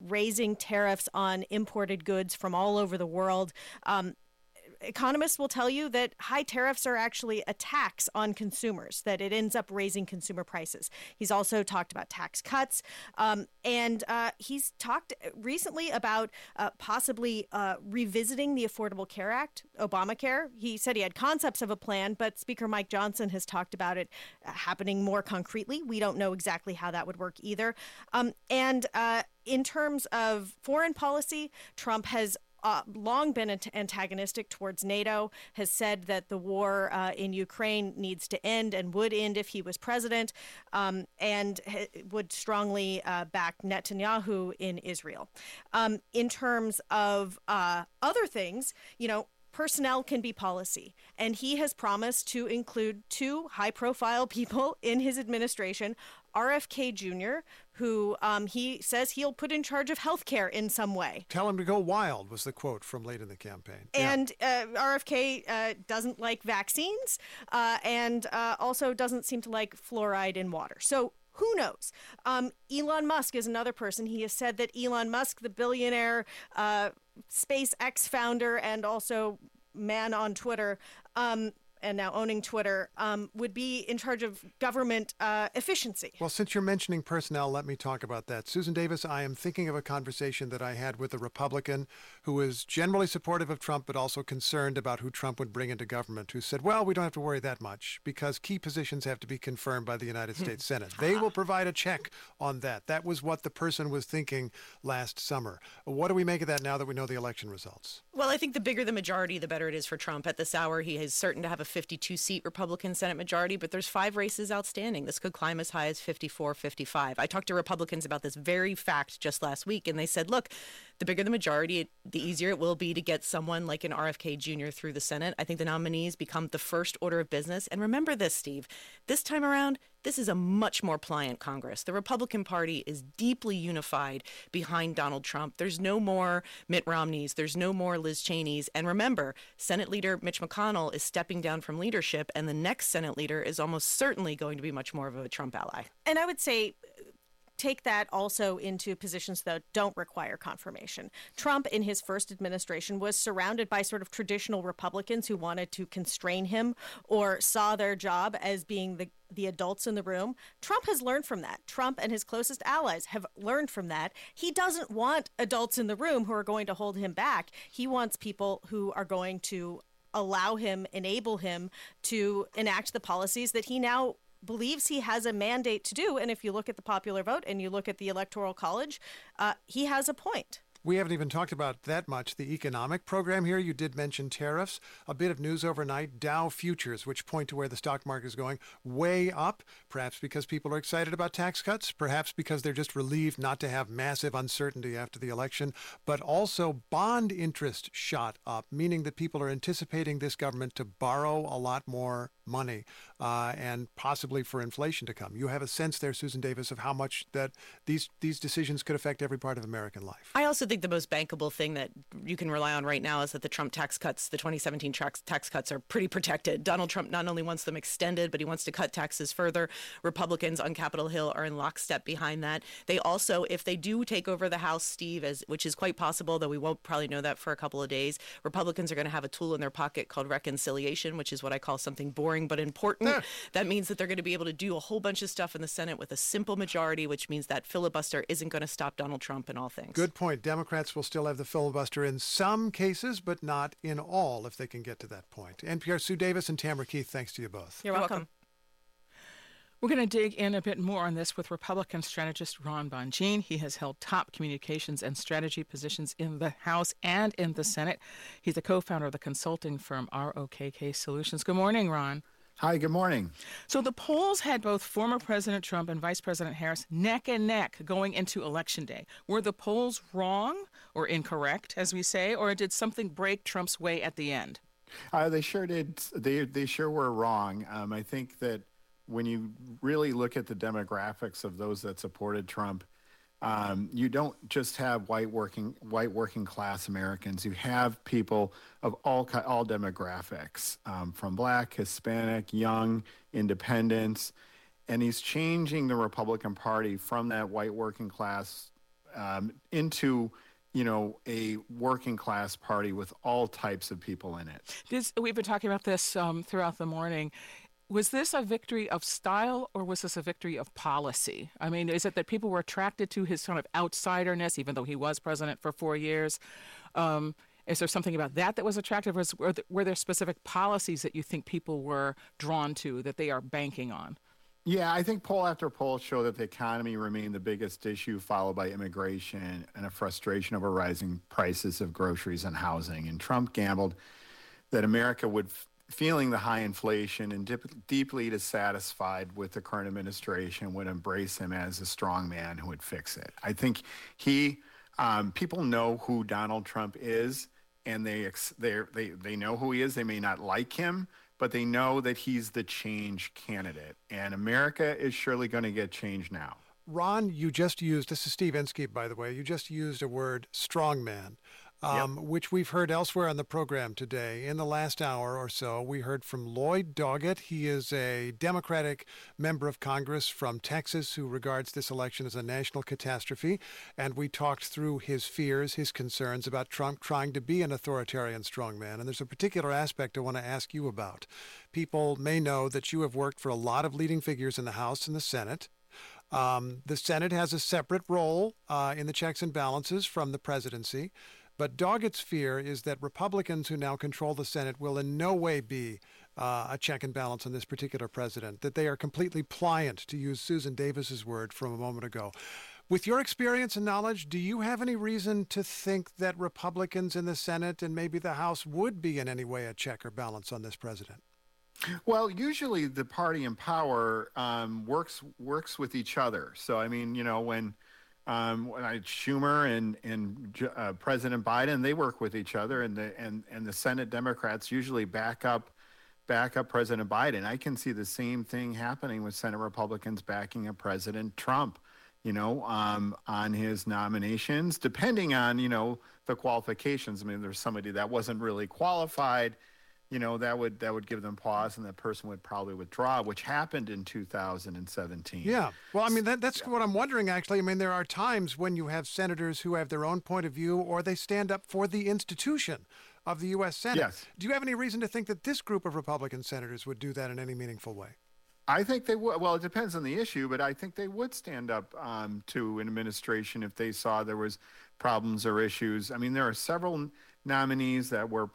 raising tariffs on imported goods from all over the world. Economists will tell you that high tariffs are actually a tax on consumers, that it ends up raising consumer prices. He's also talked about tax cuts, and he's talked recently about possibly revisiting the Affordable Care Act, Obamacare. He said he had concepts of a plan, but Speaker Mike Johnson has talked about it happening more concretely. We don't know exactly how that would work either. In terms of foreign policy, Trump has long been antagonistic towards NATO, has said that the war in Ukraine needs to end and would end if he was president, and would strongly back Netanyahu in Israel. In terms of other things, personnel can be policy, and he has promised to include two high-profile people in his administration, RFK Jr., who he says he'll put in charge of healthcare in some way. Tell him to go wild was the quote from late in the campaign. And RFK doesn't like vaccines and also doesn't seem to like fluoride in water. So who knows? Elon Musk is another person. He has said that Elon Musk, the billionaire SpaceX founder and also man on Twitter, and now owning Twitter, would be in charge of government efficiency. Well, since you're mentioning personnel, let me talk about that. Susan Davis, I am thinking of a conversation that I had with a Republican who is generally supportive of Trump, but also concerned about who Trump would bring into government, who said, well, we don't have to worry that much because key positions have to be confirmed by the United States Senate. They will provide a check on that. That was what the person was thinking last summer. What do we make of that now that we know the election results? Well, I think the bigger the majority, the better it is for Trump. At this hour, he is certain to have a 52-seat Republican Senate majority, but there's 5 races outstanding. This could climb as high as 54, 55. I talked to Republicans about this very fact just last week, and they said, look, the bigger the majority, the easier it will be to get someone like an RFK Jr. through the Senate. I think the nominees become the first order of business. And remember this, Steve, this time around, this is a much more pliant Congress. The Republican Party is deeply unified behind Donald Trump. There's no more Mitt Romneys. There's no more Liz Cheneys. And remember, Senate Leader Mitch McConnell is stepping down from leadership, and the next Senate leader is almost certainly going to be much more of a Trump ally. And I would say take that also into positions that don't require confirmation. Trump, in his first administration, was surrounded by sort of traditional Republicans who wanted to constrain him or saw their job as being the adults in the room. Trump has learned from that. Trump and his closest allies have learned from that. He doesn't want adults in the room who are going to hold him back. He wants people who are going to allow him, enable him to enact the policies that he now believes he has a mandate to do. And if you look at the popular vote and you look at the Electoral College, he has a point. We haven't even talked about that much. The economic program here, you did mention tariffs. A bit of news overnight, Dow futures, which point to where the stock market is going, way up, perhaps because people are excited about tax cuts, perhaps because they're just relieved not to have massive uncertainty after the election, but also bond interest shot up, meaning that people are anticipating this government to borrow a lot more money and possibly for inflation to come. You have a sense there, Susan Davis, of how much that these decisions could affect every part of American life. I also think the most bankable thing that you can rely on right now is that the Trump tax cuts, the 2017 tax cuts, are pretty protected. Donald Trump not only wants them extended, but he wants to cut taxes further. Republicans on Capitol Hill are in lockstep behind that. They also, if they do take over the House, Steve, which is quite possible, though we won't probably know that for a couple of days, Republicans are going to have a tool in their pocket called reconciliation, which is what I call something boring but important. That means that they're going to be able to do a whole bunch of stuff in the Senate with a simple majority, which means that filibuster isn't going to stop Donald Trump in all things. Good point. Democrats will still have the filibuster in some cases, but not in all if they can get to that point. NPR Sue Davis and Tamara Keith, thanks to you both. You're welcome. We're going to dig in a bit more on this with Republican strategist Ron Bonjean. He has held top communications and strategy positions in the House and in the Senate. He's a co-founder of the consulting firm ROKK Solutions. Good morning, Ron. Hi, good morning. So the polls had both former President Trump and Vice President Harris neck and neck going into Election Day. Were the polls wrong or incorrect, as we say, or did something break Trump's way at the end? They sure did. They sure were wrong. I think that when you really look at the demographics of those that supported Trump, you don't just have white working class Americans. You have people of all demographics, from Black, Hispanic, young, independents, and he's changing the Republican Party from that white working class into a working class party with all types of people in it. We've been talking about this throughout the morning. Was this a victory of style or was this a victory of policy? I mean, is it that people were attracted to his sort of outsiderness, even though he was president for 4 years? Is there something about that was attractive? Or were there specific policies that you think people were drawn to, that they are banking on? Yeah, I think poll after poll show that the economy remained the biggest issue, followed by immigration and a frustration over rising prices of groceries and housing. And Trump gambled that America would, feeling the high inflation and deeply dissatisfied with the current administration, would embrace him as a strong man who would fix it. I think people know who Donald Trump is, and they know who he is. They may not like him, but they know that he's the change candidate. And America is surely going to get change now. Ron, you just used, this is Steve Inskeep, by the way, you just used a word, strongman, which we've heard elsewhere on the program today. In the last hour or so, we heard from Lloyd Doggett. He is a Democratic member of Congress from Texas who regards this election as a national catastrophe. And we talked through his fears, his concerns about Trump trying to be an authoritarian strongman. And there's a particular aspect I want to ask you about. People may know that you have worked for a lot of leading figures in the House and the Senate. The Senate has a separate role in the checks and balances from the presidency. But Doggett's fear is that Republicans who now control the Senate will in no way be a check and balance on this particular president, that they are completely pliant, to use Susan Davis's word from a moment ago. With your experience and knowledge, do you have any reason to think that Republicans in the Senate and maybe the House would be in any way a check or balance on this president? Well, usually the party in power works with each other. So, I mean, when Schumer and President Biden, they work with each other, and the Senate Democrats usually back up President Biden. I can see the same thing happening with Senate Republicans backing up President Trump, on his nominations, depending on, the qualifications. I mean, there's somebody that wasn't really qualified, that would give them pause, and that person would probably withdraw, which happened in 2017. Yeah. Well, I mean, that's what I'm wondering, actually. I mean, there are times when you have senators who have their own point of view, or they stand up for the institution of the U.S. Senate. Yes. Do you have any reason to think that this group of Republican senators would do that in any meaningful way? I think they would. Well, it depends on the issue, but I think they would stand up to an administration if they saw there was problems or issues. I mean, there are several nominees that were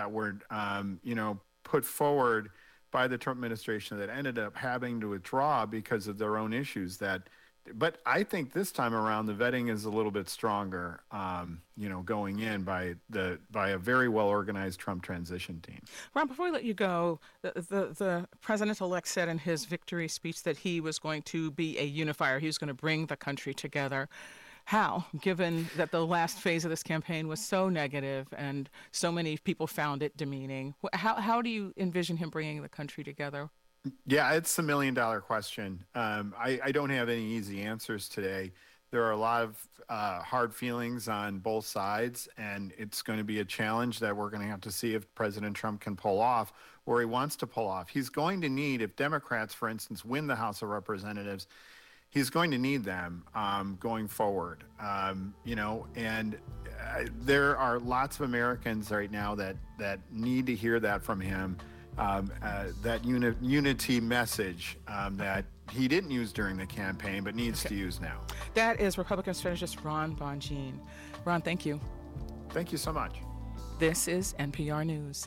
put forward by the Trump administration that ended up having to withdraw because of their own issues. But I think this time around the vetting is a little bit stronger, going in by a very well organized Trump transition team. Ron, before we let you go, the president-elect said in his victory speech that he was going to be a unifier. He was going to bring the country together. How, given that the last phase of this campaign was so negative and so many people found it demeaning? How do you envision him bringing the country together? Yeah, it's $1 million question. I don't have any easy answers today. There are a lot of hard feelings on both sides, and it's going to be a challenge that we're going to have to see if President Trump can pull off, or he wants to pull off. He's going to need, if Democrats, for instance, win the House of Representatives, he's going to need them going forward, and there are lots of Americans right now that need to hear that from him, that unity message that he didn't use during the campaign but needs to use now. That is Republican strategist Ron Bonjean. Ron, thank you. Thank you so much. This is NPR News.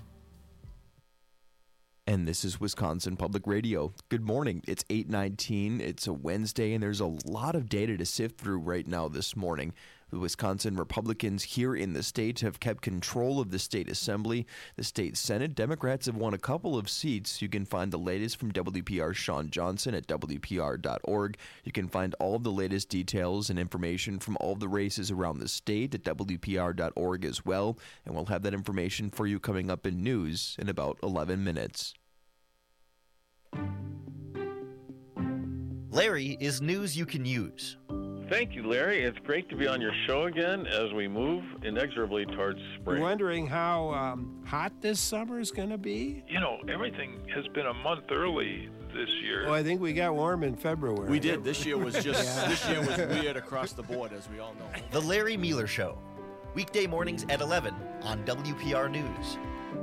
And this is Wisconsin Public Radio. Good morning. It's 8:19. It's a Wednesday, and there's a lot of data to sift through right now this morning. The Wisconsin Republicans here in the state have kept control of the state assembly. The state Senate, Democrats have won a couple of seats. You can find the latest from WPR's Sean Johnson at WPR.org. You can find all of the latest details and information from all of the races around the state at WPR.org as well. And we'll have that information for you coming up in news in about 11 minutes. Larry is news you can use. Thank you, Larry. It's great to be on your show again as we move inexorably towards spring. You're wondering how hot this summer is going to be? You know, everything has been a month early this year. Well, I think we got warm in February. We did. This year was just this year was weird across the board, as we all know. The Larry Mueller Show, weekday mornings at 11 on WPR News.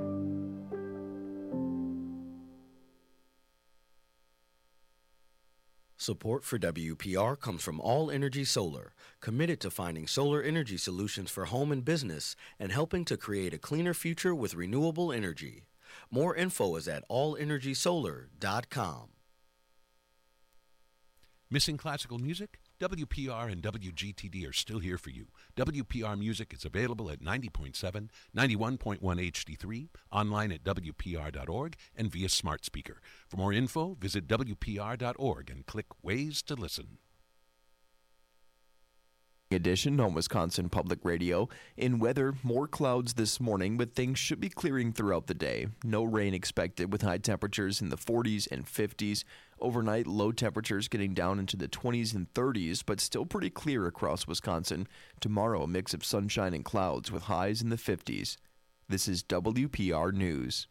Support for WPR comes from All Energy Solar, committed to finding solar energy solutions for home and business and helping to create a cleaner future with renewable energy. More info is at allenergysolar.com. Missing classical music? WPR and WGTD are still here for you. WPR Music is available at 90.7, 91.1 HD3, online at WPR.org, and via smart speaker. For more info, visit WPR.org and click Ways to Listen. Edition on Wisconsin Public Radio. In weather, more clouds this morning, but things should be clearing throughout the day. No rain expected with high temperatures in the 40s and 50s. Overnight, low temperatures getting down into the 20s and 30s, but still pretty clear across Wisconsin. Tomorrow, a mix of sunshine and clouds with highs in the 50s. This is WPR News.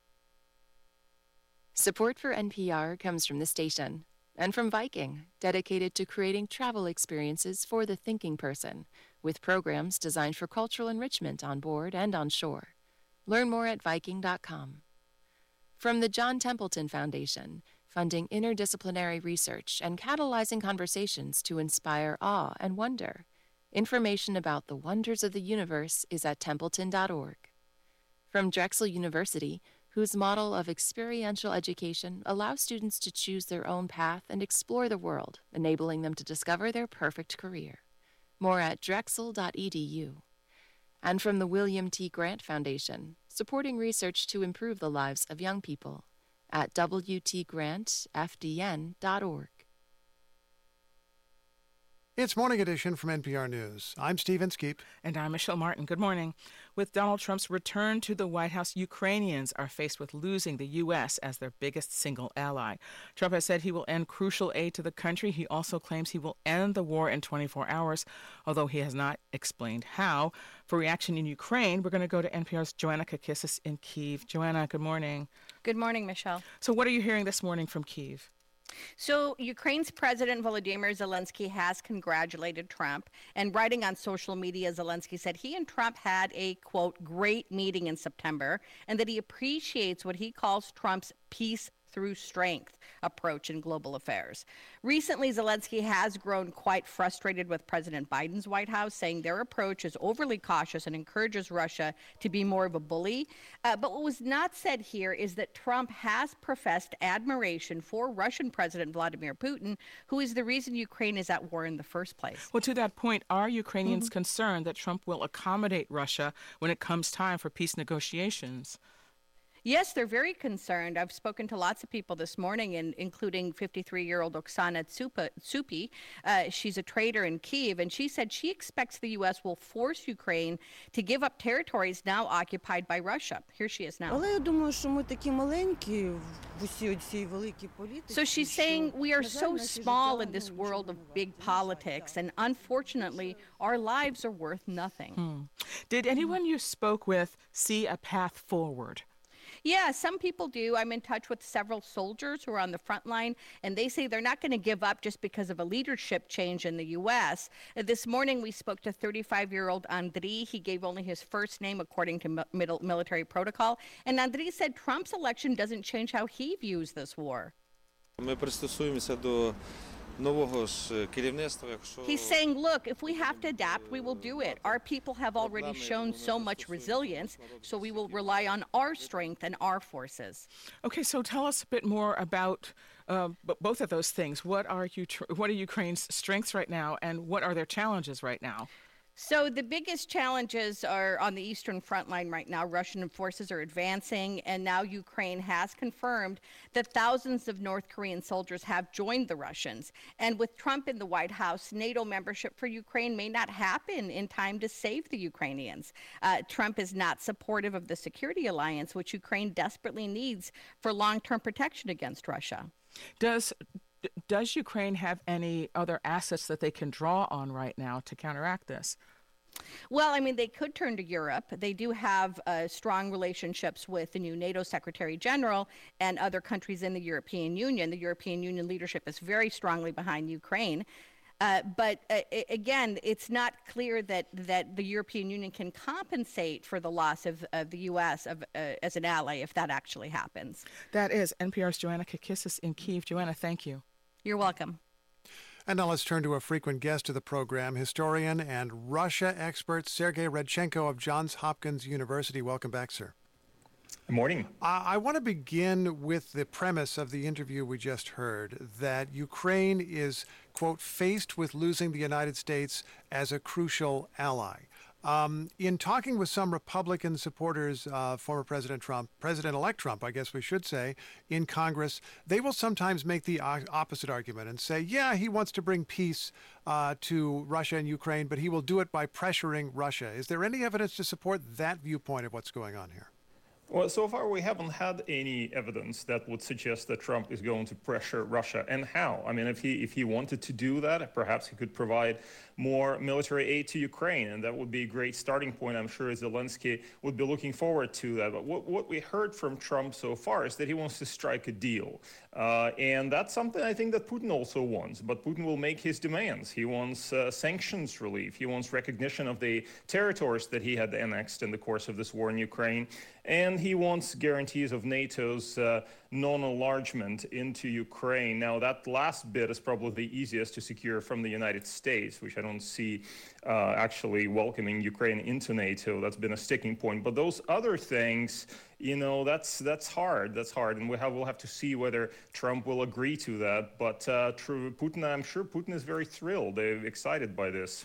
Support for NPR comes from the station. And from Viking, dedicated to creating travel experiences for the thinking person, with programs designed for cultural enrichment on board and on shore. Learn more at Viking.com. From the John Templeton Foundation, funding interdisciplinary research and catalyzing conversations to inspire awe and wonder. Information about the wonders of the universe is at templeton.org. From Drexel University, whose model of experiential education allows students to choose their own path and explore the world, enabling them to discover their perfect career. More at drexel.edu. And from the William T. Grant Foundation, supporting research to improve the lives of young people, at wtgrantfdn.org. It's Morning Edition from NPR News. I'm Stephen Skeep. And I'm Michelle Martin. Good morning. With Donald Trump's return to the White House, Ukrainians are faced with losing the U.S. as their biggest single ally. Trump has said he will end crucial aid to the country. He also claims he will end the war in 24 hours, although he has not explained how. For reaction in Ukraine, we're going to go to NPR's Joanna Kakissis in Kyiv. Joanna, good morning. Good morning, Michelle. So what are you hearing this morning from Kyiv? So Ukraine's President Volodymyr Zelensky has congratulated Trump, and writing on social media, Zelensky said he and Trump had a, quote, great meeting in September, and that he appreciates what he calls Trump's peace through strength approach in global affairs. Recently, Zelensky has grown quite frustrated with President Biden's White House, saying their approach is overly cautious and encourages Russia to be more of a bully. But what was not said here is that Trump has professed admiration for Russian President Vladimir Putin, who is the reason Ukraine is at war in the first place. Well, to that point, are Ukrainians concerned that Trump will accommodate Russia when it comes time for peace negotiations? Yes, they're very concerned. I've spoken to lots of people this morning, including 53-year-old Oksana Tsupi. She's a trader in Kyiv, and she said she expects the U.S. will force Ukraine to give up territories now occupied by Russia. Here she is now. So she's saying we are so small in this world of big politics, and unfortunately, our lives are worth nothing. Did anyone you spoke with see a path forward? Yeah, some people do. I'm in touch with several soldiers who are on the front line, and they say they're not going to give up just because of a leadership change in the U.S. This morning, we spoke to 35-year-old Andriy. He gave only his first name according to military protocol. And Andriy said Trump's election doesn't change how he views this war. He's saying, look, if we have to adapt, we will do it. Our people have already shown so much resilience, so we will rely on our strength and our forces. Okay, so tell us a bit more about both of those things. What are Ukraine's strengths right now, and what are their challenges right now? So the biggest challenges are on the eastern front line right now. Russian forces are advancing, and now Ukraine has confirmed that thousands of North Korean soldiers have joined the Russians. And with Trump in the White House, NATO membership for Ukraine may not happen in time to save the Ukrainians. Trump is not supportive of the security alliance, which Ukraine desperately needs for long-term protection against Russia. Does Does Ukraine have any other assets that they can draw on right now to counteract this? Well, I mean, they could turn to Europe. They do have strong relationships with the new NATO Secretary General and other countries in the European Union. The European Union leadership is very strongly behind Ukraine. But again, it's not clear that the European Union can compensate for the loss of the U.S. As an ally if that actually happens. That is NPR's Joanna Kakissis in Kyiv. Joanna, thank you. You're welcome. And now let's turn to a frequent guest of the program, historian and Russia expert Sergei Redchenko of Johns Hopkins University. Welcome back, sir. Good morning. I want to begin with the premise of the interview we just heard, that Ukraine is, quote, faced with losing the United States as a crucial ally. In talking with some Republican supporters of former President Trump, President-elect Trump, I guess we should say, in Congress, they will sometimes make the opposite argument and say, yeah, he wants to bring peace to Russia and Ukraine, but he will do it by pressuring Russia. Is there any evidence to support that viewpoint of what's going on here? Well, so far we haven't had any evidence that would suggest that Trump is going to pressure Russia. And how? I mean, if he wanted to do that, perhaps he could provide more military aid to Ukraine, and that would be a great starting point. I'm sure Zelensky would be looking forward to that. But what we heard from Trump so far is that he wants to strike a deal. And that's something I think that Putin also wants. But Putin will make his demands. He wants sanctions relief. He wants recognition of the territories that he had annexed in the course of this war in Ukraine. And he wants guarantees of NATO's non-enlargement into Ukraine. Now, that last bit is probably the easiest to secure from the United States, which I don't see actually welcoming Ukraine into NATO. That's been a sticking point. But those other things, you know, that's hard. That's hard. And we'll have to see whether Trump will agree to that. But Putin, I'm sure Putin is very thrilled. They're excited by this.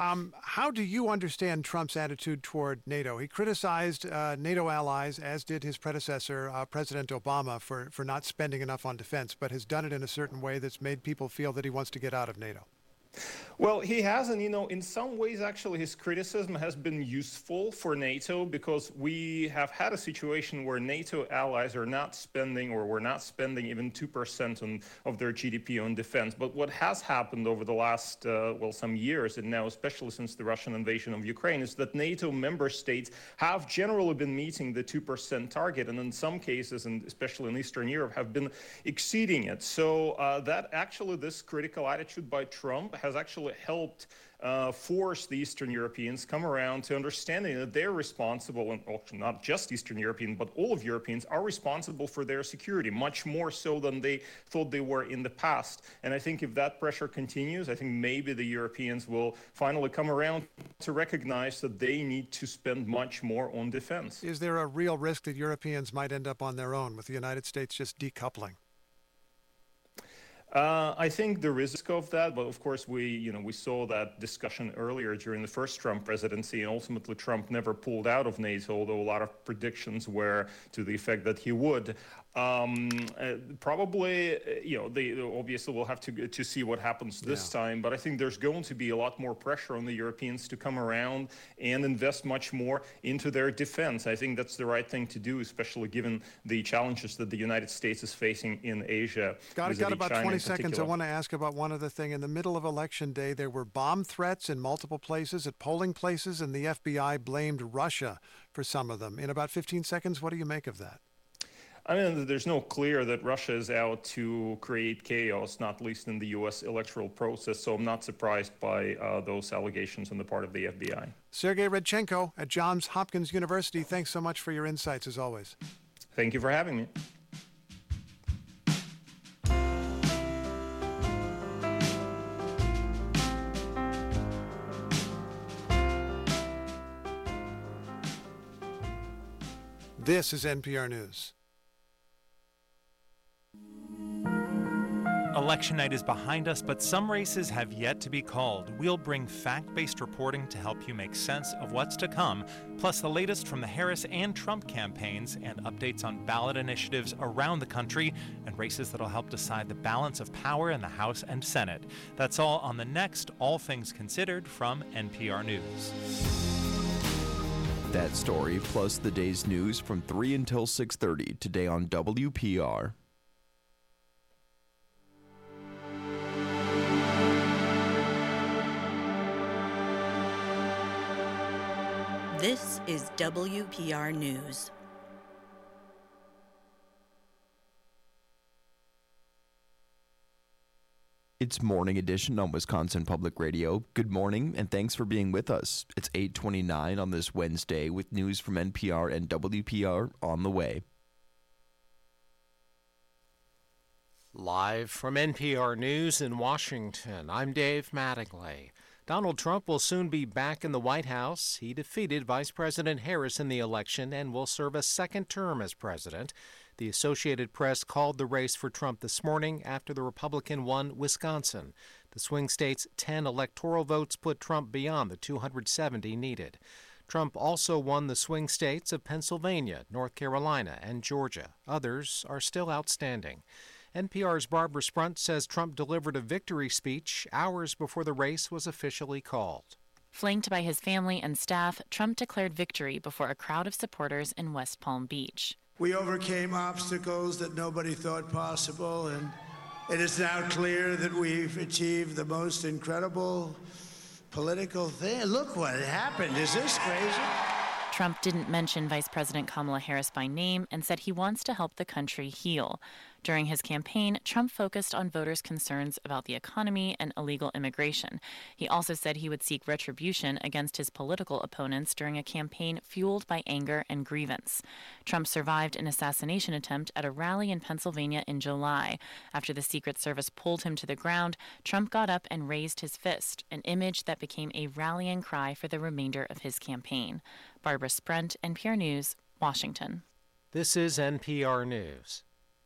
How do you understand Trump's attitude toward NATO? He criticized NATO allies, as did his predecessor, President Obama, for not spending enough on defense, but has done it in a certain way that's made people feel that he wants to get out of NATO. Well, he has, and in some ways, actually, his criticism has been useful for NATO because we have had a situation where NATO allies are not spending, or we're not spending even 2% of their GDP on defense. But what has happened over the last, some years, and now especially since the Russian invasion of Ukraine, is that NATO member states have generally been meeting the 2% target, and in some cases, and especially in Eastern Europe, have been exceeding it. So this critical attitude by Trump has actually helped force the Eastern Europeans come around to understanding that they're responsible, and not just Eastern European, but all of Europeans are responsible for their security, much more so than they thought they were in the past. And I think if that pressure continues, I think maybe the Europeans will finally come around to recognize that they need to spend much more on defense. Is there a real risk that Europeans might end up on their own with the United States just decoupling? I think there is a risk of that, but of course we saw that discussion earlier during the first Trump presidency, and ultimately Trump never pulled out of NATO, although a lot of predictions were to the effect that he would. Probably, they obviously will have to see what happens this time, but I think there's going to be a lot more pressure on the Europeans to come around and invest much more into their defense. I think that's the right thing to do, especially given the challenges that the United States is facing in Asia. Got about 20 seconds. I want to ask about one other thing. In the middle of Election Day, there were bomb threats in multiple places at polling places, and the FBI blamed Russia for some of them. In about 15 seconds, what do you make of that? I mean, there's no clear that Russia is out to create chaos, not least in the U.S. electoral process, so I'm not surprised by those allegations on the part of the FBI. Sergei Redchenko at Johns Hopkins University, thanks so much for your insights, as always. Thank you for having me. This is NPR News. Election night is behind us, but some races have yet to be called. We'll bring fact-based reporting to help you make sense of what's to come, plus the latest from the Harris and Trump campaigns and updates on ballot initiatives around the country and races that'll help decide the balance of power in the House and Senate. That's all on the next All Things Considered from NPR News. That story, plus the day's news from 3 until 6:30 today on WPR. This is WPR News. It's Morning Edition on Wisconsin Public Radio. Good morning, and thanks for being with us. It's 8:29 on this Wednesday with news from NPR and WPR on the way. Live from NPR News in Washington, I'm Dave Mattingly. Donald Trump will soon be back in the White House. He defeated Vice President Harris in the election and will serve a second term as president. The Associated Press called the race for Trump this morning after the Republican won Wisconsin. The swing state's 10 electoral votes put Trump beyond the 270 needed. Trump also won the swing states of Pennsylvania, North Carolina, and Georgia. Others are still outstanding. NPR's Barbara Sprunt says Trump delivered a victory speech hours before the race was officially called. Flanked by his family and staff, Trump declared victory before a crowd of supporters in West Palm Beach. We overcame obstacles that nobody thought possible, and it is now clear that we've achieved the most incredible political thing. Look what happened. Is this crazy? Trump didn't mention Vice President Kamala Harris by name and said he wants to help the country heal. During his campaign, Trump focused on voters' concerns about the economy and illegal immigration. He also said he would seek retribution against his political opponents during a campaign fueled by anger and grievance. Trump survived an assassination attempt at a rally in Pennsylvania in July. After the Secret Service pulled him to the ground, Trump got up and raised his fist, an image that became a rallying cry for the remainder of his campaign. Barbara Sprunt, NPR News, Washington. This is NPR News.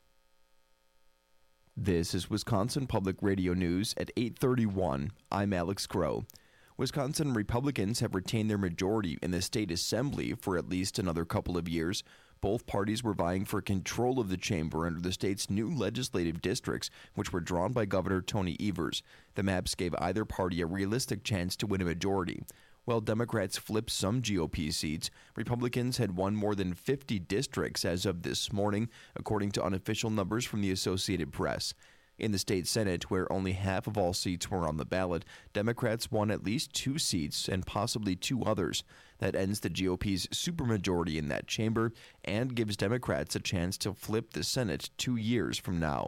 This is Wisconsin Public Radio News at 8:31. I'm Alex Groh. Wisconsin Republicans have retained their majority in the state assembly for at least another couple of years. Both parties were vying for control of the chamber under the state's new legislative districts, which were drawn by Governor Tony Evers. The maps gave either party a realistic chance to win a majority. While Democrats flipped some GOP seats, Republicans had won more than 50 districts as of this morning, according to unofficial numbers from the Associated Press. In the state Senate, where only half of all seats were on the ballot, Democrats won at least 2 seats and possibly 2 others. That ends the GOP's supermajority in that chamber and gives Democrats a chance to flip the Senate 2 years from now.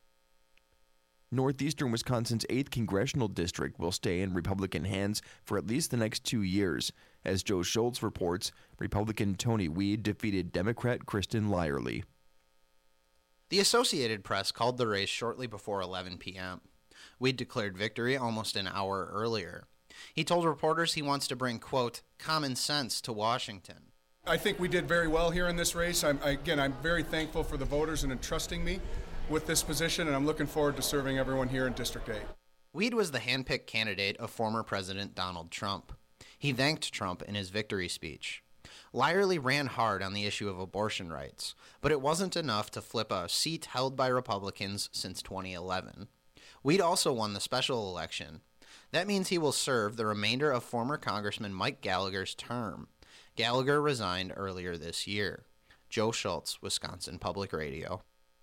Northeastern Wisconsin's 8th congressional district will stay in Republican hands for at least the next 2 years. As Joe Schultz reports, Republican Tony Weed defeated Democrat Kristen Lyerly. The Associated Press called the race shortly before 11 p.m. Weed declared victory almost an hour earlier. He told reporters he wants to bring, quote, common sense to Washington. I think we did very well here in this race. I'm very thankful for the voters and entrusting me with this position, and I'm looking forward to serving everyone here in District 8. Weed was the handpicked candidate of former President Donald Trump. He thanked Trump in his victory speech. Lyerly ran hard on the issue of abortion rights, but it wasn't enough to flip a seat held by Republicans since 2011. Weed also won the special election. That means he will serve the remainder of former Congressman Mike Gallagher's term. Gallagher resigned earlier this year. Joe Schultz, Wisconsin Public Radio.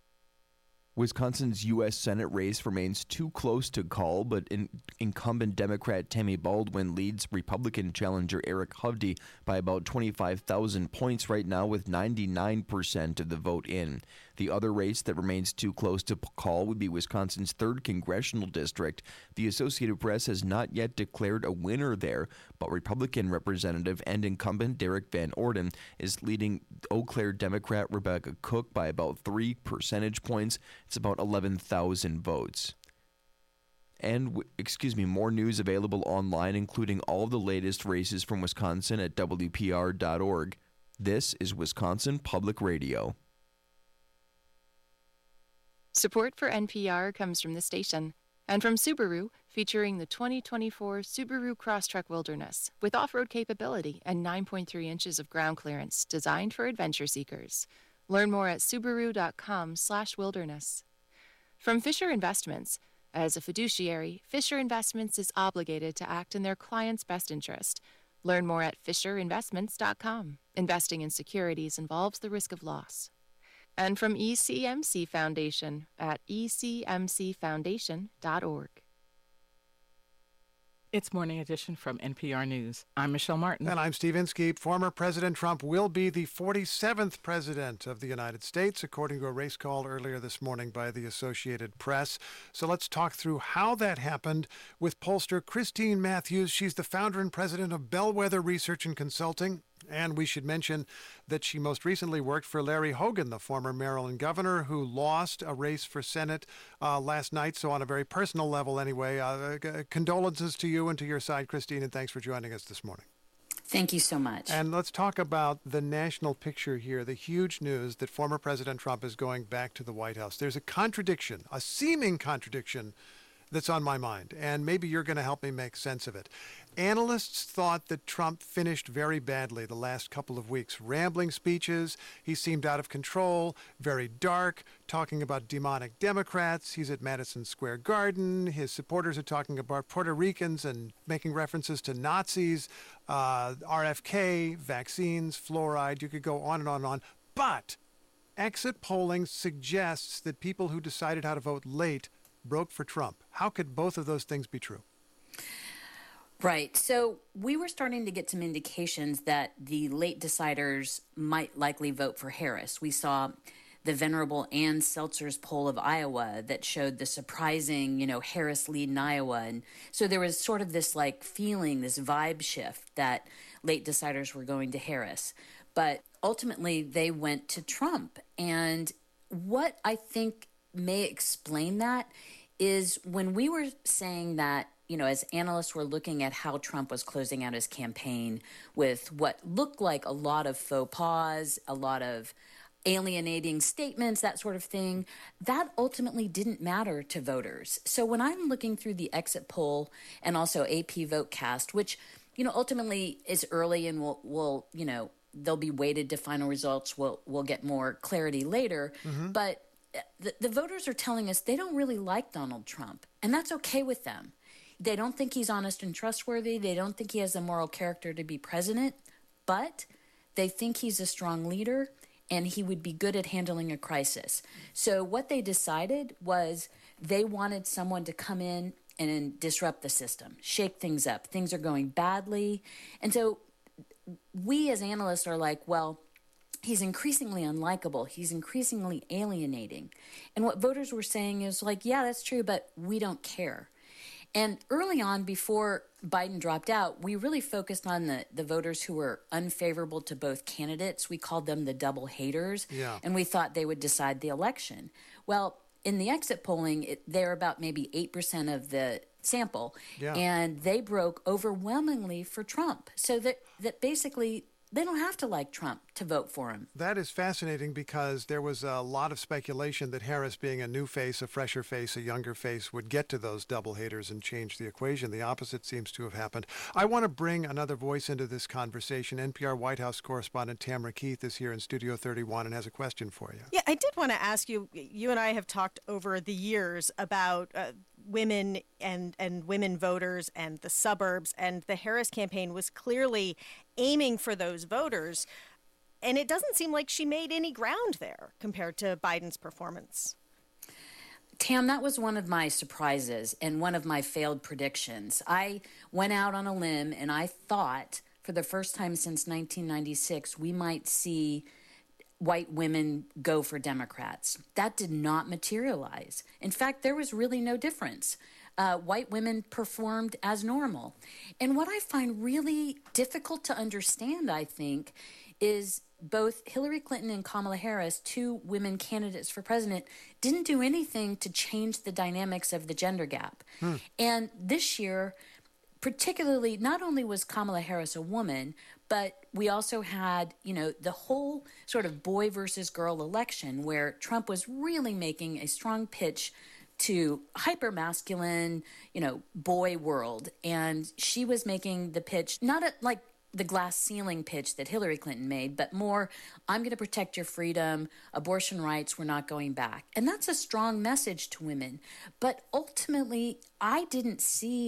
Wisconsin's U.S. Senate race remains too close to call, but incumbent Democrat Tammy Baldwin leads Republican challenger Eric Hovde by about 25,000 points right now, with 99% of the vote in. The other race that remains too close to call would be Wisconsin's 3rd congressional district. The Associated Press has not yet declared a winner there, but Republican representative and incumbent Derek Van Orden is leading Eau Claire Democrat Rebecca Cook by about 3 percentage points. It's about 11,000 votes. And, more news available online, including all of the latest races from Wisconsin at WPR.org. This is Wisconsin Public Radio. Support for NPR comes from the station and from Subaru, featuring the 2024 Subaru Crosstrek Wilderness with off-road capability and 9.3 inches of ground clearance, designed for adventure seekers. Learn more at Subaru.com/wilderness. From Fisher Investments. As a fiduciary, Fisher Investments is obligated to act in their client's best interest. Learn more at FisherInvestments.com. Investing in securities involves the risk of loss. And from ECMC Foundation at ecmcfoundation.org. It's Morning Edition from NPR News. I'm Michelle Martin. And I'm Steve Inskeep. Former President Trump will be the 47th president of the United States, according to a race call earlier this morning by the Associated Press. So let's talk through how that happened with pollster Christine Matthews. She's the founder and president of Bellwether Research and Consulting. And we should mention that she most recently worked for Larry Hogan, the former Maryland governor, who lost a race for Senate last night. So on a very personal level anyway, condolences to you and to your side, Christine, and thanks for joining us this morning. Thank you so much. And let's talk about the national picture here, the huge news that former President Trump is going back to the White House. There's a contradiction, a seeming contradiction, that's on my mind, and maybe you're going to help me make sense of it. Analysts thought that Trump finished very badly the last couple of weeks. Rambling speeches, he seemed out of control, very dark, talking about demonic Democrats. He's at Madison Square Garden. His supporters are talking about Puerto Ricans and making references to Nazis, RFK, vaccines, fluoride. You could go on and on and on. But exit polling suggests that people who decided how to vote late broke for Trump. How could both of those things be true? Right. So we were starting to get some indications that the late deciders might likely vote for Harris. We saw the venerable Ann Seltzer's poll of Iowa that showed the surprising, Harris lead in Iowa. And so there was sort of this feeling, this vibe shift that late deciders were going to Harris. But ultimately they went to Trump. And what I think may explain that is when we were saying that, as analysts were looking at how Trump was closing out his campaign with what looked like a lot of faux pas, a lot of alienating statements, that sort of thing, that ultimately didn't matter to voters. So when I'm looking through the exit poll and also AP Votecast, which, ultimately is early and will they'll be weighted to final results. We'll get more clarity later. Mm-hmm. But the voters are telling us they don't really like Donald Trump, and that's okay with them. They don't think he's honest and trustworthy. They don't think he has the moral character to be president, but they think he's a strong leader and he would be good at handling a crisis. So what they decided was they wanted someone to come in and disrupt the system, shake things up. Things are going badly. And so we as analysts are like, well, he's increasingly unlikable. He's increasingly alienating. And what voters were saying is yeah, that's true, but we don't care. And early on, before Biden dropped out, we really focused on the voters who were unfavorable to both candidates. We called them the double haters, and we thought they would decide the election. Well, in the exit polling, they're about maybe 8% of the sample, and they broke overwhelmingly for Trump. So that basically they don't have to like Trump to vote for him. That is fascinating because there was a lot of speculation that Harris, being a new face, a fresher face, a younger face, would get to those double haters and change the equation. The opposite seems to have happened. I want to bring another voice into this conversation. NPR White House correspondent Tamara Keith is here in Studio 31 and has a question for you. Yeah, I did want to ask you, you and I have talked over the years about women and women voters and the suburbs, and the Harris campaign was clearly aiming for those voters, and it doesn't seem like she made any ground there compared to Biden's performance. Tam, that was one of my surprises and one of my failed predictions. I went out on a limb and I thought for the first time since 1996 we might see white women go for Democrats. That did not materialize. In fact, there was really no difference. White women performed as normal. And what I find really difficult to understand, I think, is both Hillary Clinton and Kamala Harris, two women candidates for president, didn't do anything to change the dynamics of the gender gap. And this year, particularly, not only was Kamala Harris a woman, but we also had, the whole sort of boy versus girl election where Trump was really making a strong pitch to hyper-masculine, boy world. And she was making the pitch, not like the glass ceiling pitch that Hillary Clinton made, but more, I'm going to protect your freedom, abortion rights, we're not going back. And that's a strong message to women. But ultimately, I didn't see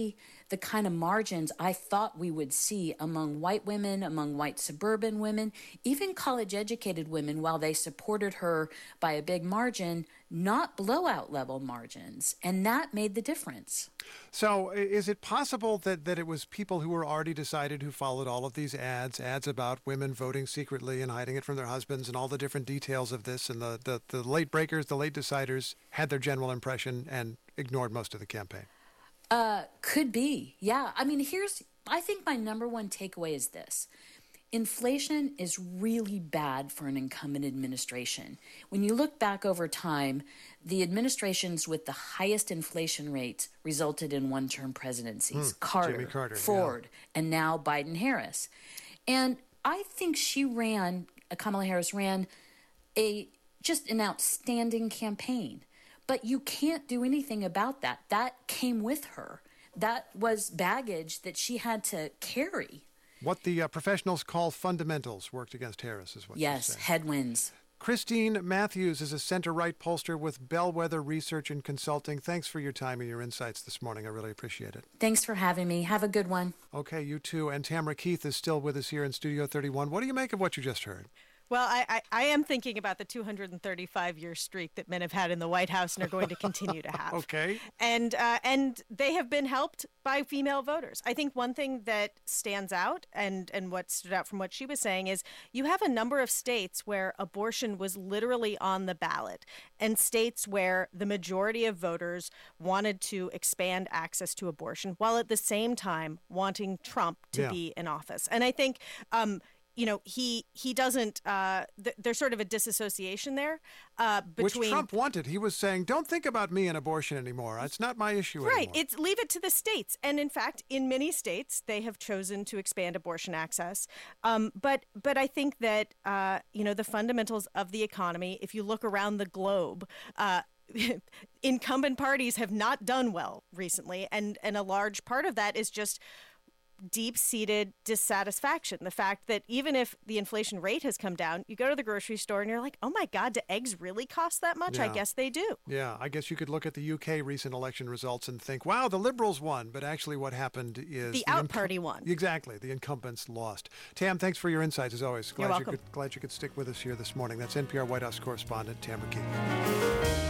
the kind of margins I thought we would see among white women, among white suburban women, even college-educated women, while they supported her by a big margin, not blowout level margins. And that made the difference. So is it possible that it was people who were already decided who followed all of these ads about women voting secretly and hiding it from their husbands and all the different details of this, and the late breakers, the late deciders had their general impression and ignored most of the campaign? Could be. Yeah. I mean, I think my number one takeaway is this. Inflation is really bad for an incumbent administration. When you look back over time, the administrations with the highest inflation rates resulted in one-term presidencies. Jimmy Carter, Ford, and now Biden-Harris. And I think Kamala Harris ran just an outstanding campaign. But you can't do anything about that. That came with her. That was baggage that she had to carry. What the professionals call fundamentals worked against Harris, is what you're saying. Yes, headwinds. Christine Matthews is a center-right pollster with Bellwether Research and Consulting. Thanks for your time and your insights this morning. I really appreciate it. Thanks for having me. Have a good one. Okay, you too. And Tamara Keith is still with us here in Studio 31. What do you make of what you just heard? Well, I am thinking about the 235-year streak that men have had in the White House and are going to continue to have. Okay. And they have been helped by female voters. I think one thing that stands out and what stood out from what she was saying is you have a number of states where abortion was literally on the ballot, and states where the majority of voters wanted to expand access to abortion while at the same time wanting Trump to be in office. And I think he doesn't, there's sort of a disassociation there between... Which Trump wanted. He was saying, don't think about me and abortion anymore. It's not my issue anymore. Right. Leave it to the states. And in fact, in many states, they have chosen to expand abortion access. But I think that, the fundamentals of the economy, if you look around the globe, incumbent parties have not done well recently. And a large part of that is just deep-seated dissatisfaction. The fact that even if the inflation rate has come down, you go to the grocery store and you're like, oh my God, do eggs really cost that much? Yeah. I guess they do. Yeah, I guess you could look at the UK recent election results and think, wow, the Liberals won. But actually what happened is... The out-party won. Exactly. The incumbents lost. Tam, thanks for your insights as always. You're welcome. Glad you could stick with us here this morning. That's NPR White House correspondent Tamara Keith.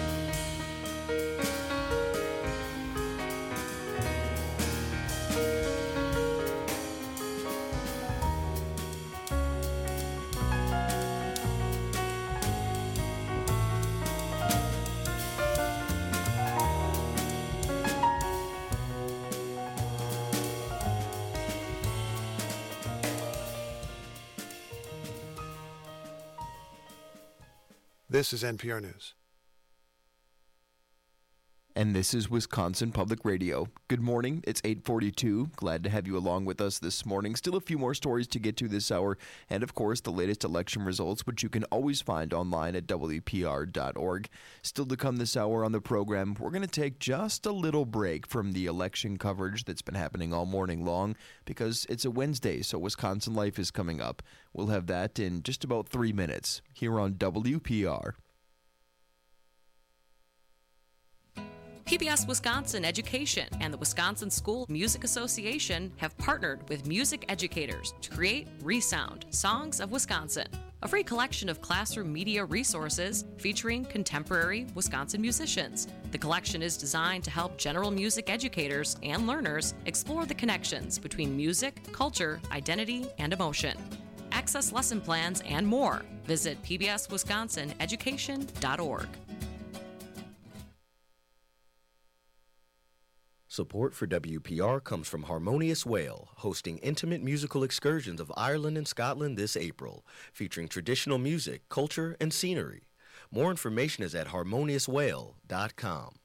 This is NPR News. And this is Wisconsin Public Radio. Good morning. It's 8:42. Glad to have you along with us this morning. Still a few more stories to get to this hour. And, of course, the latest election results, which you can always find online at WPR.org. Still to come this hour on the program, we're going to take just a little break from the election coverage that's been happening all morning long because it's a Wednesday, so Wisconsin Life is coming up. We'll have that in just about 3 minutes here on WPR. PBS Wisconsin Education and the Wisconsin School Music Association have partnered with music educators to create Resound, Songs of Wisconsin, a free collection of classroom media resources featuring contemporary Wisconsin musicians. The collection is designed to help general music educators and learners explore the connections between music, culture, identity, and emotion. Access lesson plans and more. Visit pbswisconsineducation.org. Support for WPR comes from Harmonious Whale, hosting intimate musical excursions of Ireland and Scotland this April, featuring traditional music, culture, and scenery. More information is at harmoniouswhale.com.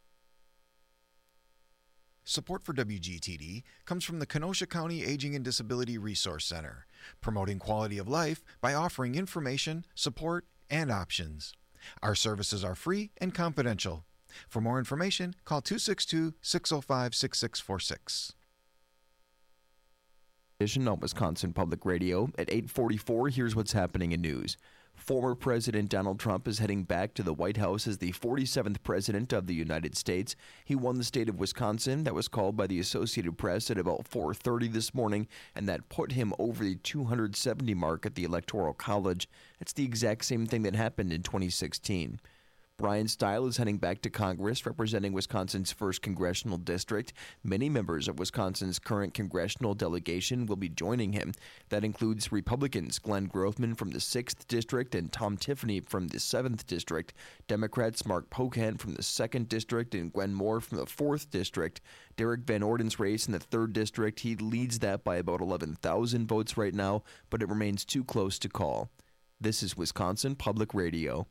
Support for WGTD comes from the Kenosha County Aging and Disability Resource Center, promoting quality of life by offering information, support, and options. Our services are free and confidential. For more information, call 262-605-6646. Edition on Wisconsin Public Radio. At 8:44, here's what's happening in news. Former President Donald Trump is heading back to the White House as the 47th President of the United States. He won the state of Wisconsin. That was called by the Associated Press at about 4:30 this morning, and that put him over the 270 mark at the Electoral College. It's the exact same thing that happened in 2016. Brian Stile is heading back to Congress, representing Wisconsin's 1st Congressional District. Many members of Wisconsin's current congressional delegation will be joining him. That includes Republicans Glenn Grothman from the 6th District and Tom Tiffany from the 7th District, Democrats Mark Pocan from the 2nd District and Gwen Moore from the 4th District. Derek Van Orden's race in the 3rd District, he leads that by about 11,000 votes right now, but it remains too close to call. This is Wisconsin Public Radio.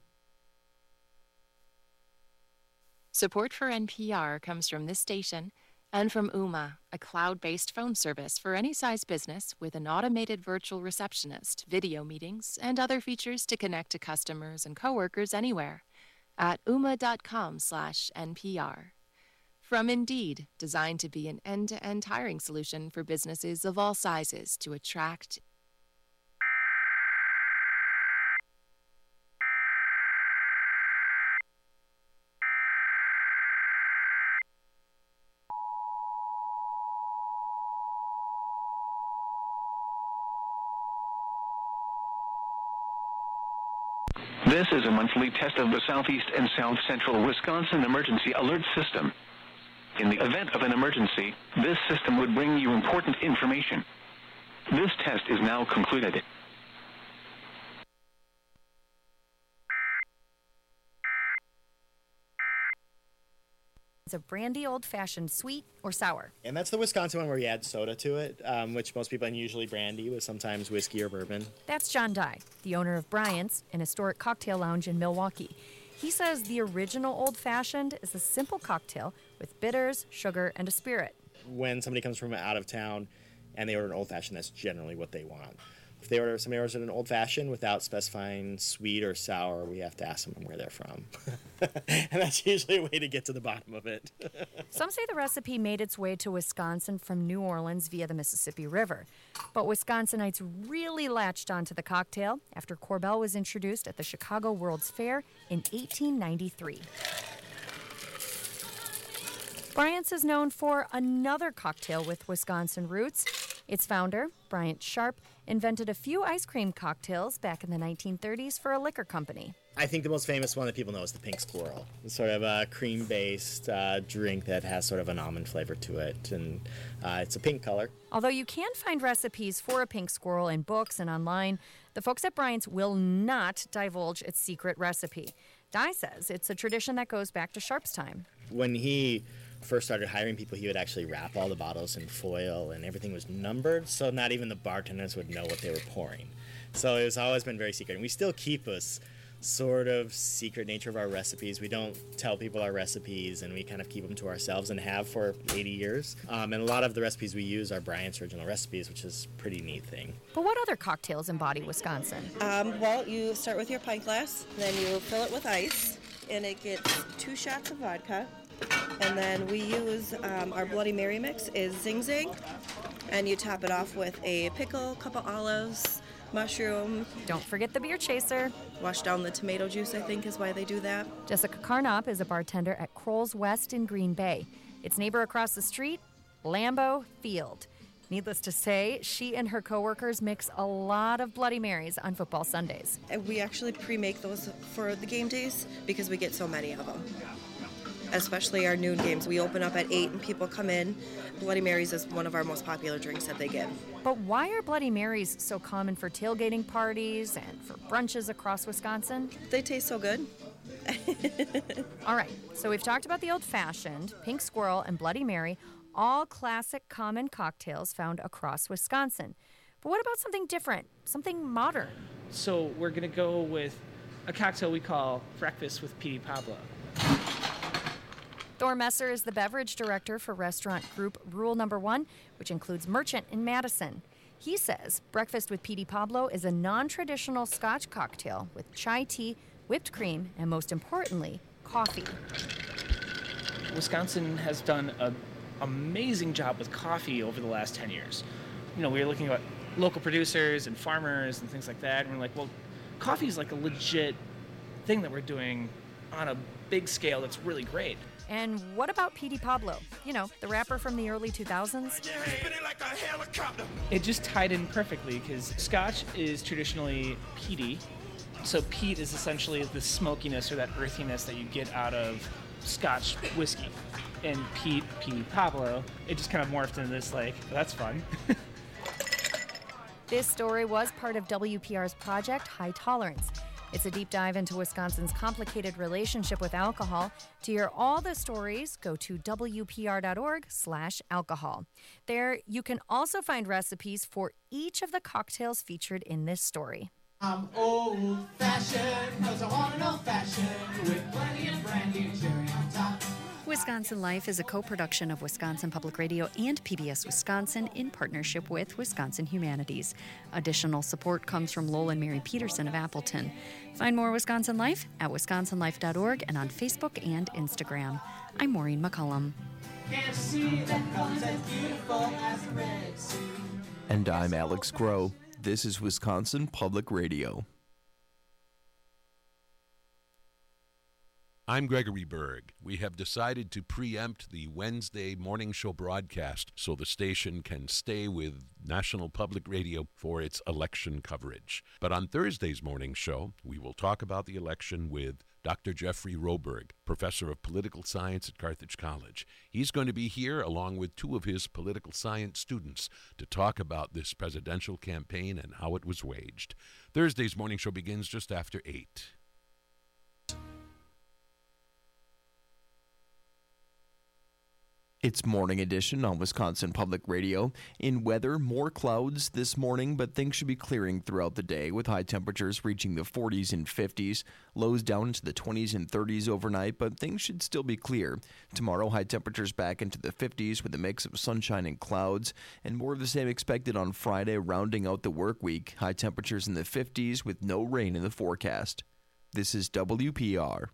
Support for NPR comes from this station and from Ooma, a cloud-based phone service for any size business with an automated virtual receptionist, video meetings, and other features to connect to customers and coworkers anywhere at ooma.com/NPR. From Indeed, designed to be an end-to-end hiring solution for businesses of all sizes to attract. This is a monthly test of the Southeast and South Central Wisconsin Emergency Alert System. In the event of an emergency, this system would bring you important information. This test is now concluded. It's a brandy old-fashioned, sweet or sour. And that's the Wisconsin one where you add soda to it, which most people usually brandy with sometimes whiskey or bourbon. That's John Dye, the owner of Bryant's, an historic cocktail lounge in Milwaukee. He says the original old-fashioned is a simple cocktail with bitters, sugar, and a spirit. When somebody comes from out of town and they order an old-fashioned, that's generally what they want. If somebody orders an old-fashioned without specifying sweet or sour, we have to ask them where they're from. And that's usually a way to get to the bottom of it. Some say the recipe made its way to Wisconsin from New Orleans via the Mississippi River. But Wisconsinites really latched onto the cocktail after Korbel was introduced at the Chicago World's Fair in 1893. Bryant's is known for another cocktail with Wisconsin roots. Its founder, Bryant Sharp, invented a few ice cream cocktails back in the 1930s for a liquor company. I think the most famous one that people know is the Pink Squirrel. It's sort of a cream-based drink that has sort of an almond flavor to it, and it's a pink color. Although you can find recipes for a Pink Squirrel in books and online, the folks at Bryant's will not divulge its secret recipe. Dye says it's a tradition that goes back to Sharp's time. When he first started hiring people, he would actually wrap all the bottles in foil, and everything was numbered, so not even the bartenders would know what they were pouring. So it's always been very secret, and we still keep this sort of secret nature of our recipes. We don't tell people our recipes, and we kind of keep them to ourselves and have for 80 years. And a lot of the recipes we use are Bryant's original recipes, which is a pretty neat thing. But what other cocktails embody Wisconsin? Well, you start with your pint glass, then you fill it with ice, and it gets 2 shots of vodka. And then we use our Bloody Mary mix is Zing Zing, and you top it off with a pickle, couple olives, mushroom. Don't forget the beer chaser. Wash down the tomato juice, I think, is why they do that. Jessica Carnop is a bartender at Kroll's West in Green Bay. Its neighbor across the street, Lambeau Field. Needless to say, she and her coworkers mix a lot of Bloody Marys on football Sundays. And we actually pre-make those for the game days because we get so many of them. Especially our noon games. We open up at 8 and people come in. Bloody Marys is one of our most popular drinks that they get. But why are Bloody Marys so common for tailgating parties and for brunches across Wisconsin? They taste so good. All right, so we've talked about the old-fashioned, Pink Squirrel, and Bloody Mary, all classic common cocktails found across Wisconsin. But what about something different, something modern? So we're going to go with a cocktail we call Breakfast with P.D. Pablo. Thor Messer is the beverage director for restaurant group Rule Number 1, which includes Merchant in Madison. He says Breakfast with P.D. Pablo is a non-traditional Scotch cocktail with chai tea, whipped cream, and most importantly, coffee. Wisconsin has done an amazing job with coffee over the last 10 years. we were looking at local producers and farmers and things like that, and we're like, well, coffee is like a legit thing that we're doing on a big scale that's really great. And what about P.D. Pablo? The rapper from the early 2000s? It just tied in perfectly because Scotch is traditionally peaty. So peat is essentially the smokiness or that earthiness that you get out of Scotch whiskey. And P.D. Pablo, it just kind of morphed into this, that's fun. This story was part of WPR's project High Tolerance. It's a deep dive into Wisconsin's complicated relationship with alcohol. To hear all the stories, go to wpr.org/alcohol. There, you can also find recipes for each of the cocktails featured in this story. I'm old-fashioned, 'cause I want an old-fashioned with plenty of brandy and cherry on top. Wisconsin Life is a co-production of Wisconsin Public Radio and PBS Wisconsin in partnership with Wisconsin Humanities. Additional support comes from Lowell and Mary Peterson of Appleton. Find more Wisconsin Life at wisconsinlife.org and on Facebook and Instagram. I'm Maureen McCullum. Can't see that comes as beautiful as the Red Sea. And I'm Alex Groh. This is Wisconsin Public Radio. I'm Gregory Berg. We have decided to preempt the Wednesday morning show broadcast so the station can stay with National Public Radio for its election coverage. But on Thursday's morning show, we will talk about the election with Dr. Jeffrey Roberg, professor of political science at Carthage College. He's going to be here along with two of his political science students to talk about this presidential campaign and how it was waged. Thursday's morning show begins just after 8. It's Morning Edition on Wisconsin Public Radio. In weather, more clouds this morning, but things should be clearing throughout the day with high temperatures reaching the 40s and 50s, lows down into the 20s and 30s overnight, but things should still be clear. Tomorrow, high temperatures back into the 50s with a mix of sunshine and clouds, and more of the same expected on Friday, rounding out the work week. High temperatures in the 50s with no rain in the forecast. This is WPR.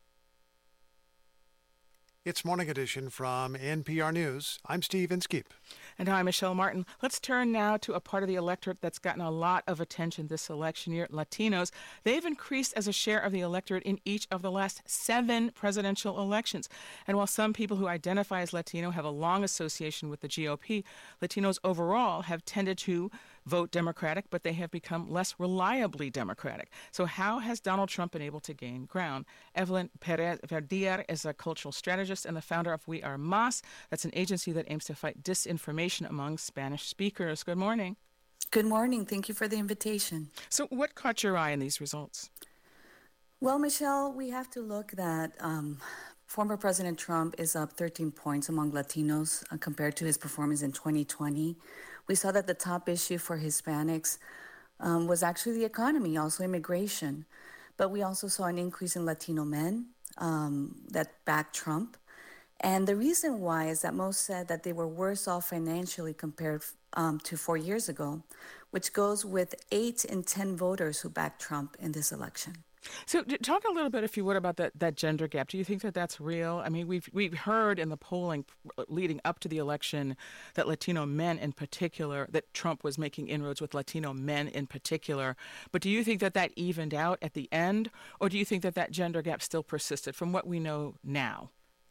It's Morning Edition from NPR News. I'm Steve Inskeep. And I'm Michelle Martin. Let's turn now to a part of the electorate that's gotten a lot of attention this election year, Latinos. They've increased as a share of the electorate in each of the last 7 presidential elections. And while some people who identify as Latino have a long association with the GOP, Latinos overall have tended to vote Democratic, but they have become less reliably Democratic. So how has Donald Trump been able to gain ground? Evelyn Perez Verdier is a cultural strategist and the founder of We Are Mas. That's an agency that aims to fight disinformation among Spanish speakers. Good morning. Good morning. Thank you for the invitation. So what caught your eye in these results? Well, Michelle, we have to look that former President Trump is up 13 points among Latinos compared to his performance in 2020. We saw that the top issue for Hispanics was actually the economy, also immigration. But we also saw an increase in Latino men that backed Trump. And the reason why is that most said that they were worse off financially compared to 4 years ago, which goes with 8 in 10 voters who backed Trump in this election. So talk a little bit, if you would, about that gender gap. Do you think that that's real? I mean, we've heard in the polling leading up to the election that Latino men in particular, that Trump was making inroads with Latino men in particular. But do you think that that evened out at the end, or do you think that that gender gap still persisted from what we know now?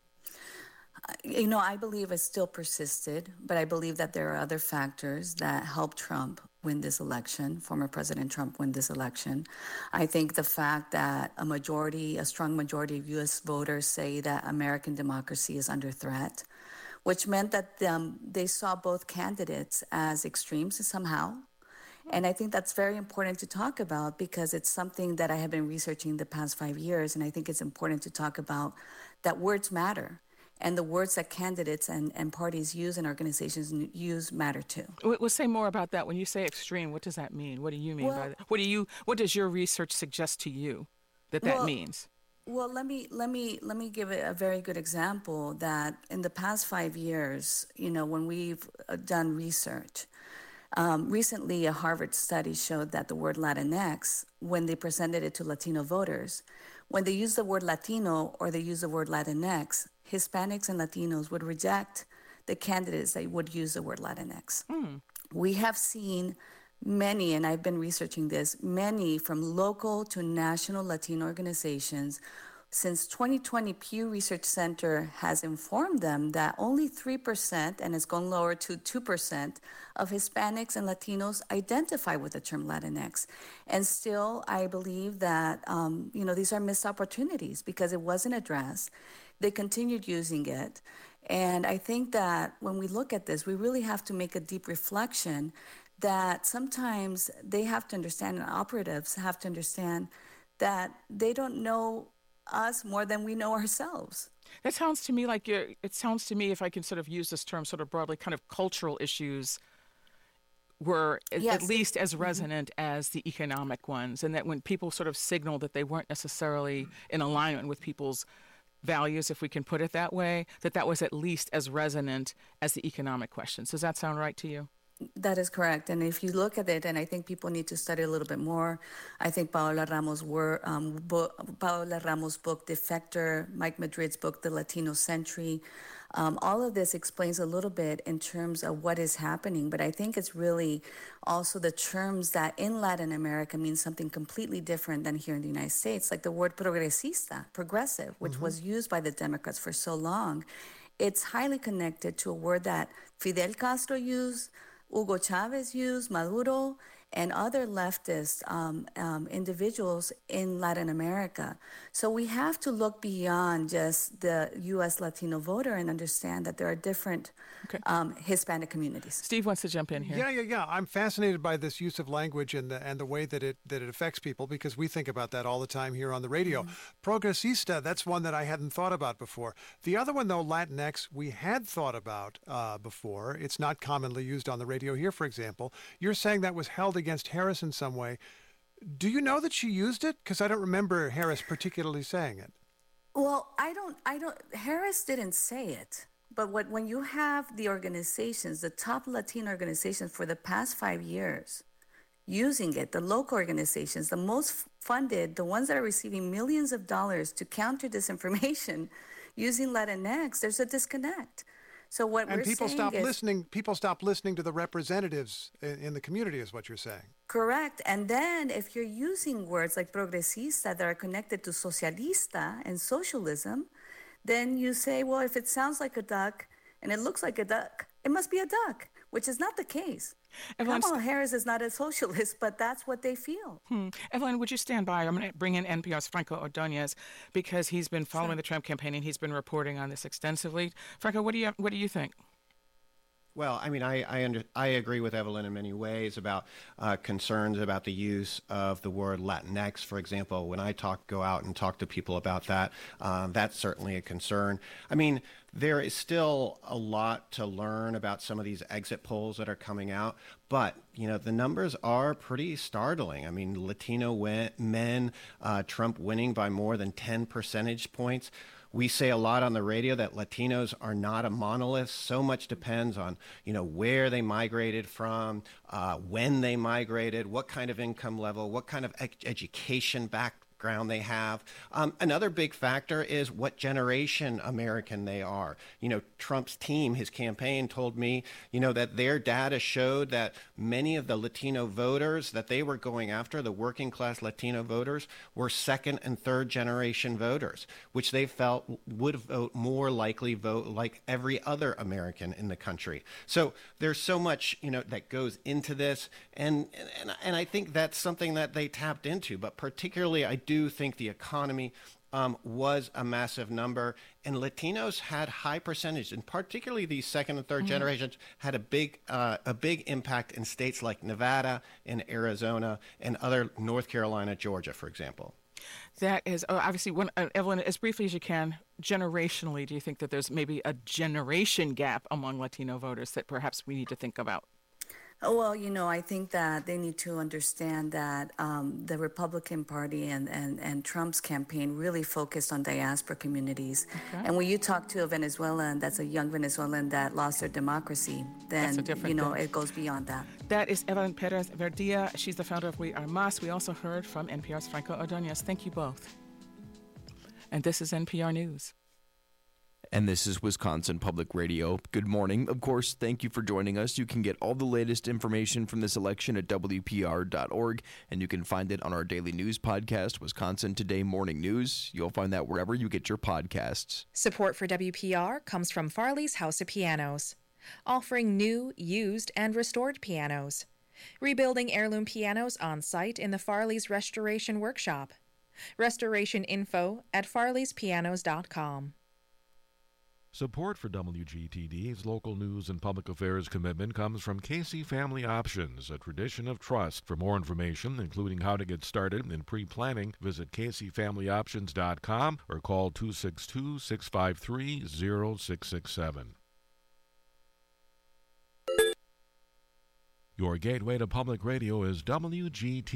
I believe it still persisted, but I believe that there are other factors that helped Trump win this election, former President Trump win this election. I think the fact that a strong majority of U.S. voters say that American democracy is under threat, which meant that they saw both candidates as extremes somehow. And I think that's very important to talk about because it's something that I have been researching the past 5 years, and I think it's important to talk about that words matter. And the words that candidates and parties use and organizations use matter too. We'll say more about that. When you say extreme, what does that mean? What do you mean by that? What does your research suggest to you that means? Well, let me give it a very good example that in the past 5 years, when we've done research, recently a Harvard study showed that the word Latinx, when they presented it to Latino voters, when they use the word Latino or they use the word Latinx, Hispanics and Latinos would reject the candidates that would use the word Latinx. we have seen many, and I've been researching this, many from local to national Latino organizations. Since 2020, Pew Research Center has informed them that only 3%, and it's gone lower to 2%, of Hispanics and Latinos identify with the term Latinx. And still, I believe that, these are missed opportunities because it wasn't addressed. They continued using it. And I think that when we look at this, we really have to make a deep reflection that sometimes they have to understand, and operatives have to understand, that they don't know us more than we know ourselves. That sounds to me like it sounds to me, if I can sort of use this term sort of broadly, kind of cultural issues were at least as resonant as the economic ones, and that when people sort of signaled that they weren't necessarily in alignment with people's values, if we can put it that way, that was at least as resonant as the economic questions. Does that sound right to you? That is correct. And if you look at it, and I think people need to study a little bit more, I think Paola Ramos' book, Defector, Mike Madrid's book, The Latino Century, all of this explains a little bit in terms of what is happening. But I think it's really also the terms that in Latin America mean something completely different than here in the United States, like the word progresista, progressive, which was used by the Democrats for so long. It's highly connected to a word that Fidel Castro used, Hugo Chavez used, Maduro, and other leftist individuals in Latin America. So we have to look beyond just the U.S. Latino voter and understand that there are different Hispanic communities. Steve wants to jump in here. Yeah. I'm fascinated by this use of language and the way that it affects people, because we think about that all the time here on the radio. Progresista, that's one that I hadn't thought about before. The other one, though, Latinx, we had thought about before. It's not commonly used on the radio here, for example. You're saying that was held against Harris in some way. Do you know that she used it? Because I don't remember Harris particularly saying it. Well, I don't. Harris didn't say it. But when you have the organizations, the top Latino organizations for the past 5 years, using it, the local organizations, the most funded, the ones that are receiving millions of dollars to counter disinformation using Latinx, there's a disconnect. So what we're saying is people stop listening to the representatives in the community, is what you're saying. Correct. And then if you're using words like progresista that are connected to socialista and socialism, then you say, well, if it sounds like a duck and it looks like a duck, it must be a duck, which is not the case. Kamala Harris is not a socialist, but that's what they feel. Evelyn, would you stand by? I'm going to bring in NPR's Franco Ordonez, because he's been following the Trump campaign and he's been reporting on this extensively. Franco, what do you think? Well, I mean, I agree with Evelyn in many ways about concerns about the use of the word Latinx, for example. When I go out and talk to people about that, that's certainly a concern. I mean, there is still a lot to learn about some of these exit polls that are coming out, but, the numbers are pretty startling. I mean, Latino men, Trump winning by more than 10 percentage points. We say a lot on the radio that Latinos are not a monolith. So much depends on, where they migrated from, when they migrated, what kind of income level, what kind of education background they have. Another big factor is what generation American they are. Trump's team, his campaign told me, that their data showed that many of the Latino voters that they were going after, the working class Latino voters, were second and third generation voters, which they felt would vote like every other American in the country. So there's so much, that goes into this. And I think that's something that they tapped into, but particularly I do think the economy was a massive number, and Latinos had high percentage, and particularly these second and third generations had a big impact in states like Nevada and Arizona and other North Carolina, Georgia, for example. That is obviously one. Evelyn, as briefly as you can, generationally, do you think that there's maybe a generation gap among Latino voters that perhaps we need to think about? Well, I think that they need to understand that the Republican Party and Trump's campaign really focused on diaspora communities. Okay. And when you talk to a Venezuelan that's a young Venezuelan that lost their democracy, then, it goes beyond that. That is Evelyn Perez Verdia. She's the founder of We Are Más. We also heard from NPR's Franco Ordonez. Thank you both. And this is NPR News. And this is Wisconsin Public Radio. Good morning. Of course, thank you for joining us. You can get all the latest information from this election at WPR.org, and you can find it on our daily news podcast, Wisconsin Today Morning News. You'll find that wherever you get your podcasts. Support for WPR comes from Farley's House of Pianos, offering new, used, and restored pianos. Rebuilding heirloom pianos on site in the Farley's Restoration Workshop. Restoration info at farleyspianos.com. Support for WGTD's local news and public affairs commitment comes from Casey Family Options, a tradition of trust. For more information, including how to get started in pre-planning, visit CaseyFamilyOptions.com or call 262-653-0667. Your gateway to public radio is WGT.